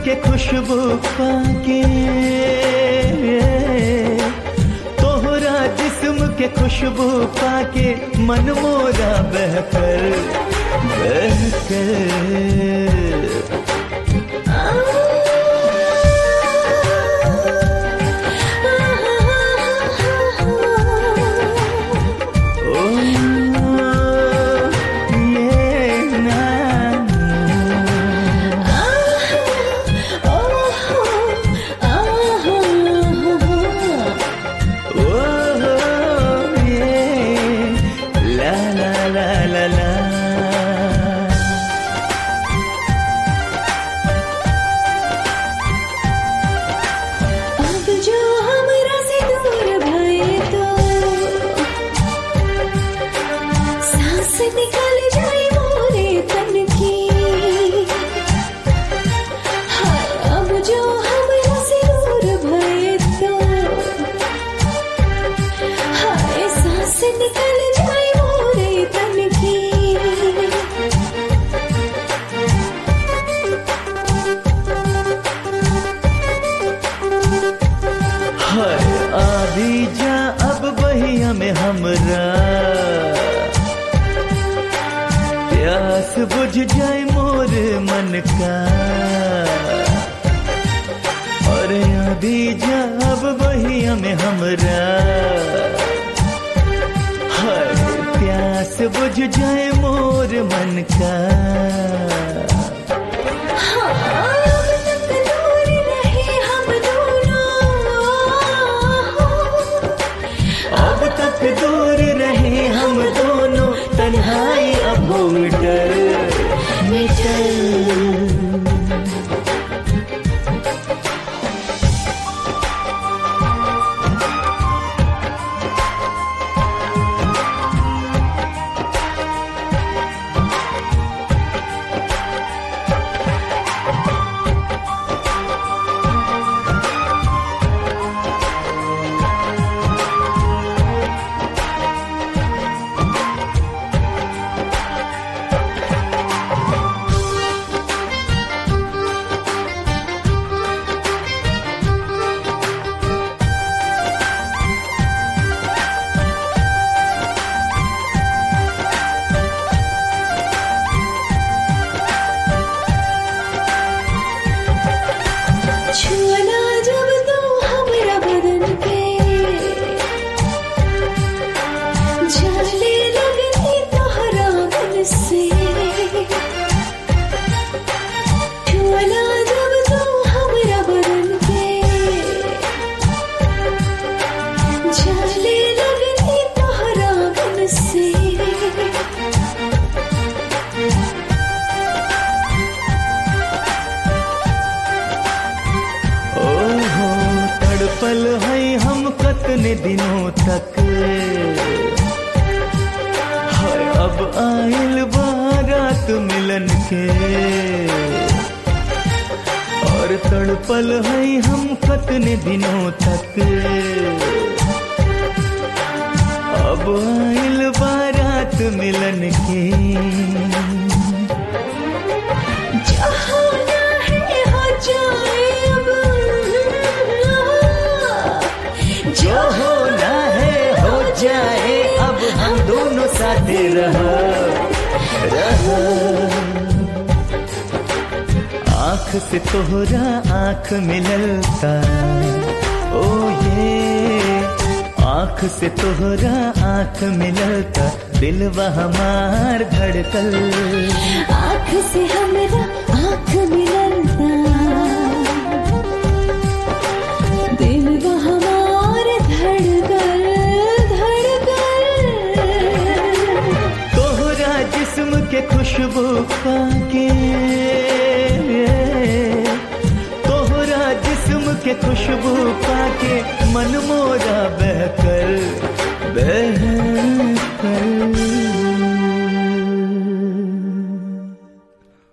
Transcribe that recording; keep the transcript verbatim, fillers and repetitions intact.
के खुशबू पाके, तोहरा जिस्म के खुशबू पाके मन मोरा बहकर बहकर प्यास बुझ जाए मोर मन का, और अभी जब बहिया में हमरा हर प्यास बुझ जाए मोर मन का। अब तक दूर रहे हम दोनों, तन्हाई अब हो मिटल मिटल। पल है हम कतने दिनों तक, हाय अब आइल बारात मिलन के, और तड़पल है हम कतने दिनों तक, अब आइल बारात मिलन के। जो होना है हो जाए, अब हम दोनों साथ रहो रहो। आँख से तोहरा आँख मिलता, ओ ये आँख से तोहरा आँख मिलता, दिलवा हमार धड़कल। आँख से हमरा आँख मिलता, दिलवा हमार धड़कल धड़कल। तोहरा जिस्म के खुशबू पाके, तोहरा जिस्म के खुशबू पाके मन मोरा बहकर बहकर